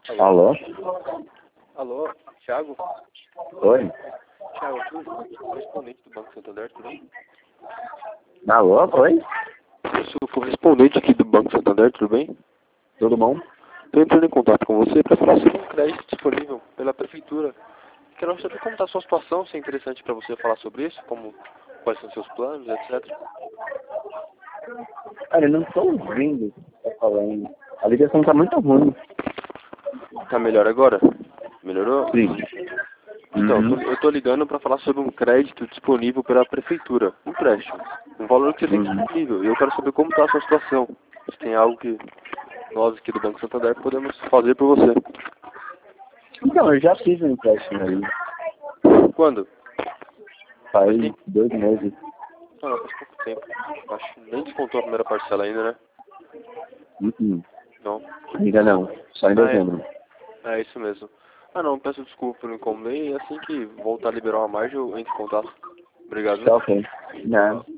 Alô? Alô, Thiago? Oi? Thiago, aqui é o correspondente do Banco Santander, tudo bem? Alô? Oi? Eu sou o correspondente aqui do Banco Santander, tudo bem? Tudo bom? Estou entrando em contato com você para falar sobre um crédito disponível pela Prefeitura. Quero saber como está a sua situação, se é interessante para você falar sobre isso, quais são seus planos, etc. Cara, eu não estou ouvindo o que tá falando. A ligação tá muito ruim. Tá melhor agora? Melhorou? Sim. Então, eu tô ligando para falar sobre um crédito disponível pela Prefeitura. Um empréstimo. Um valor que você tem disponível. E eu quero saber como está a sua situação. Se tem algo que nós aqui do Banco Santander podemos fazer por você. Então, eu já fiz um empréstimo aí. Quando? Faz 2 meses. Ah, não, faz pouco tempo. Acho que nem descontou a primeira parcela ainda, né? Não. Ainda não. Só em dezembro. É isso mesmo. Ah não, peço desculpa pelo incômodo e assim que voltar a liberar uma margem eu entro em contato. Obrigado. Tá ok. Não.